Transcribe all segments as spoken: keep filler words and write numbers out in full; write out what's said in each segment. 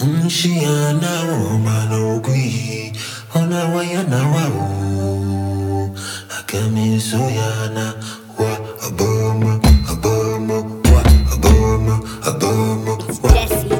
Mshiana wo malogwi Ona wayana wa o Akami soyana wa aboma aboma wa aboma aboma wa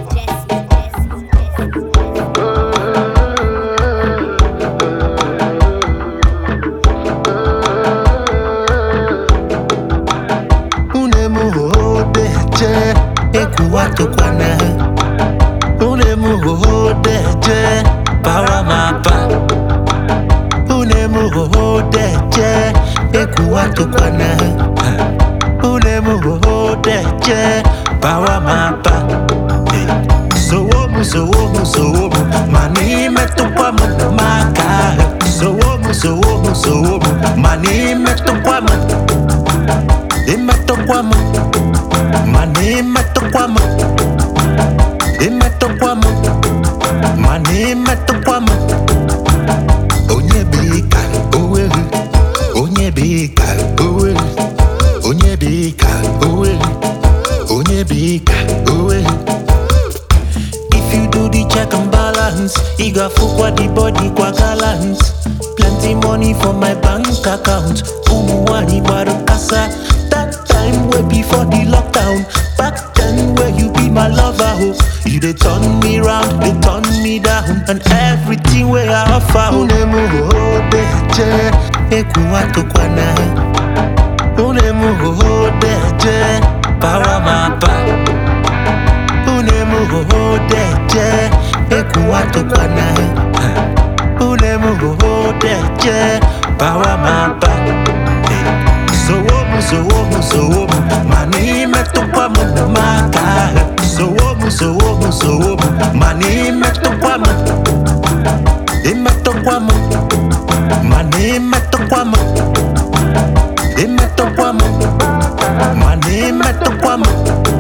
Unemu hode je ekuwato kwana Unemu hode je power mapa Unemu hode je ekuwato kwana Unemu hode je power mapa So womu so womu so womu mani meto kwa mu maka So womu so womu so womu mani meto kwa mu Imeto kwa mu mani meto kwa mu Imeto kwa mu mani meto kwa mu Onye bika oweru Onye bika oweru Onye bika oweru Onye bika oweru If you do the check and balance Iga fukwa the body kwa gallant Plenty money for my bank account Umuwani barukasa That time way before the lockdown Back then where you be my lover ho You dey turn me round, they turn me down And everything where I offer Unemu hode je ekuwato kwana Unemu hode je power mapa Unemu hode je ekuwato kwana Unemu hode je power mapa So womu so womu so womu mani meto kwa mu maka So womu so womu so womu mani meto kwa mu Imeto kwa mu mani meto kwa mu Imeto kwa mu mani meto kwa mu